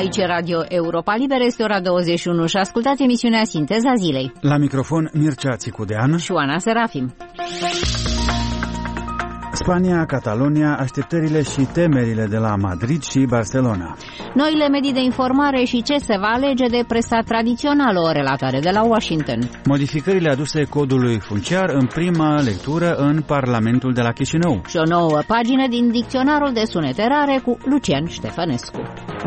Aici Radio Europa Liberă, este ora 21 și ascultați emisiunea Sinteza Zilei. La microfon Mircea Țicudean și Oana Serafim. Spania, Catalonia, așteptările și temerile de la Madrid și Barcelona. Noile medii de informare și ce se va alege de presa tradițională, o relatare de la Washington. Modificările aduse codului funciar în prima lectură în Parlamentul de la Chișinău. Și o nouă pagină din dicționarul de sunete rare cu Lucian Ștefănescu.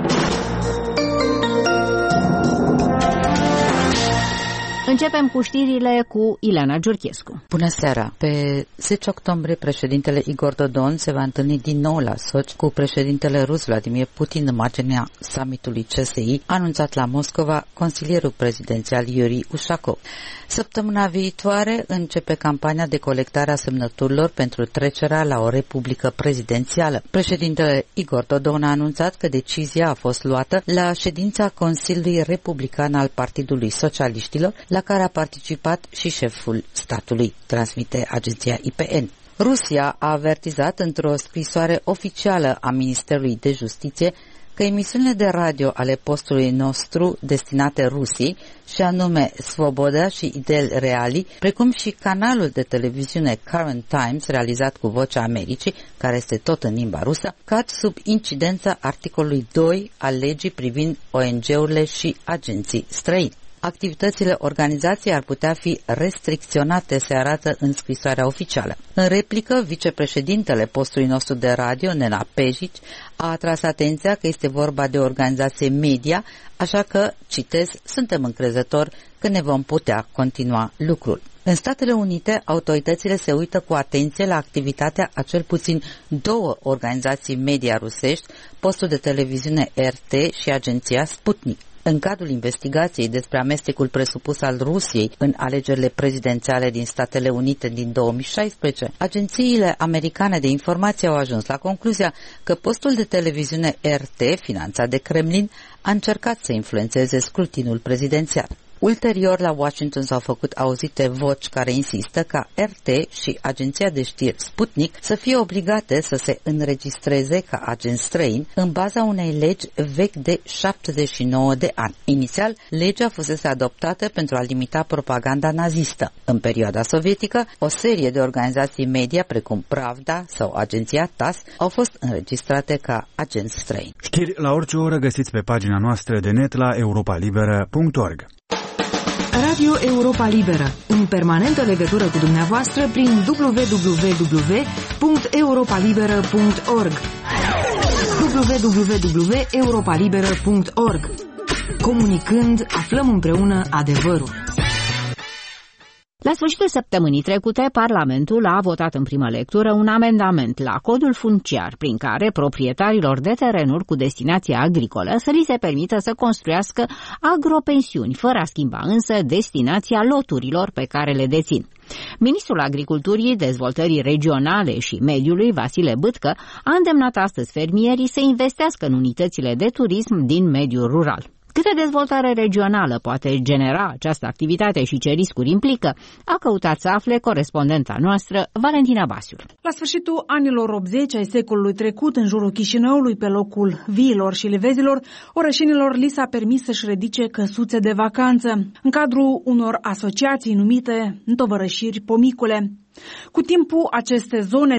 Începem cu știrile cu Ileana Giurchescu. Bună seara! Pe 10 octombrie, președintele Igor Dodon se va întâlni din nou la Sochi cu președintele rus Vladimir Putin în marginea summitului CSI, anunțat la Moscova consilierul prezidențial Yuri Ushakov. Săptămâna viitoare începe campania de colectare a semnăturilor pentru trecerea la o republică prezidențială. Președintele Igor Dodon a anunțat că decizia a fost luată la ședința Consiliului Republican al Partidului Socialiștilor, la care a participat și șeful statului, transmite agenția IPN. Rusia a avertizat într-o scrisoare oficială a Ministerului de Justiție că emisiunile de radio ale postului nostru destinate Rusiei, și anume Svoboda și Idel Reali, precum și canalul de televiziune Current Times, realizat cu Vocea Americii, care este tot în limba rusă, cad sub incidența articolului 2 al legii privind ONG-urile și agenții străini. Activitățile organizației ar putea fi restricționate, se arată în scrisoarea oficială. În replică, vicepreședintele postului nostru de radio, Nena Pejic, a atras atenția că este vorba de o organizație media, așa că, citez, suntem încrezători că ne vom putea continua lucrul. În Statele Unite, autoritățile se uită cu atenție la activitatea a cel puțin două organizații media rusești, postul de televiziune RT și agenția Sputnik. În cadrul investigației despre amestecul presupus al Rusiei în alegerile prezidențiale din Statele Unite din 2016, agențiile americane de informație au ajuns la concluzia că postul de televiziune RT, finanțat de Kremlin, a încercat să influențeze scrutinul prezidențial. Ulterior, la Washington s-au făcut auzite voci care insistă ca RT și agenția de știri Sputnik să fie obligate să se înregistreze ca agenți străini în baza unei legi vechi de 79 de ani. Inițial, legea fusese adoptată pentru a limita propaganda nazistă. În perioada sovietică, o serie de organizații media, precum Pravda sau agenția TASS, au fost înregistrate ca agenți străini. Știri la orice oră găsiți pe pagina noastră de net la europalibera.org. Radio Europa Liberă, în permanentă legătură cu dumneavoastră prin www.europalibera.org. www.europalibera.org. Comunicând, aflăm împreună adevărul. La sfârșitul săptămânii trecute, Parlamentul a votat în primă lectură un amendament la codul funciar prin care proprietarilor de terenuri cu destinație agricolă să li se permită să construiască agropensiuni, fără a schimba însă destinația loturilor pe care le dețin. Ministrul Agriculturii, Dezvoltării Regionale și Mediului, Vasile Bâtcă, a îndemnat astăzi fermierii să investească în unitățile de turism din mediul rural. Câtă dezvoltare regională poate genera această activitate și ce riscuri implică, a căutat să afle corespondenta noastră, Valentina Basiul. La sfârșitul anilor 80 ai secolului trecut, în jurul Chișinăului, pe locul viilor și livezilor, orășenilor li s-a permis să-și ridice căsuțe de vacanță, în cadrul unor asociații numite întovărășiri pomicule. Cu timpul, aceste zone